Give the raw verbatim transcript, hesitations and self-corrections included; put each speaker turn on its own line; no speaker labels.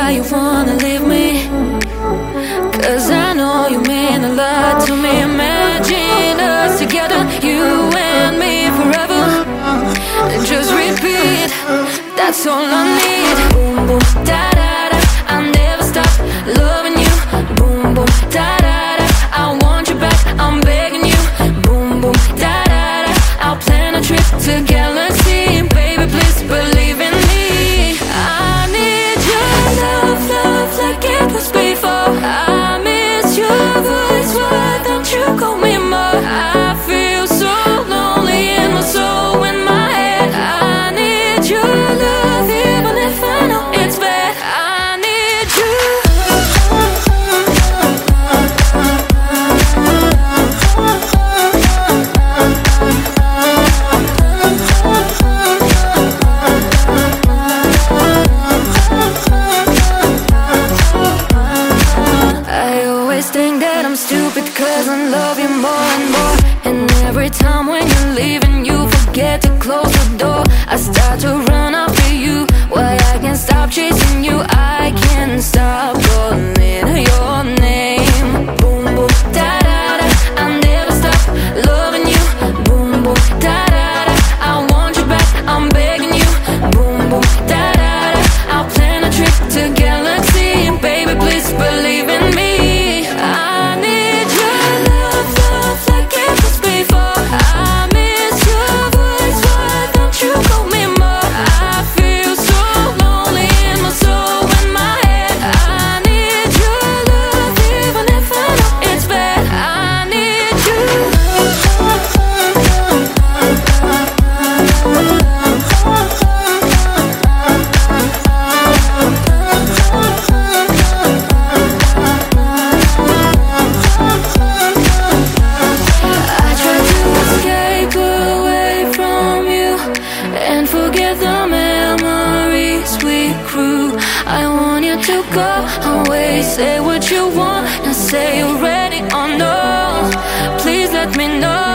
why you wanna leave me, 'cause I know you mean a lot to me. Imagine us together, you and me forever. Just repeat, that's all I need. Boom, boom, da da da, I'll never stop loving you. Boom, boom, da da da, I want you back, I'm begging you. Boom, boom, da da da, I'll plan a trip to Galaxy. Baby, please believe in me. I need your love, love like it was before. I miss your voice, why don't you call me more? I feel so lonely in my soul, in my head. I need your love, even if I know it's bad. I need you. I always think that I'm stupid 'cause I love you more and more. And every time when you're leaving, you forget to close the door. I start to run after you, why I can't stop chasing you. I can't stop calling your name. Boom, boom, da da da, I'll never stop loving you. Boom, boom, da da da, I want you back, I'm begging you. Boom, boom, da da da, I'll plan a trip to Galaxy. Baby, please believe in me. I need your love, love like it was before. I miss your voice, why don't you call me more? I feel so lonely in my soul, in my head. I need your love, even if I know it's bad. I need you. I try to escape away from you and forget the memories we grew. I want you to go away, say what you want, and say you're ready or no. Please let me know.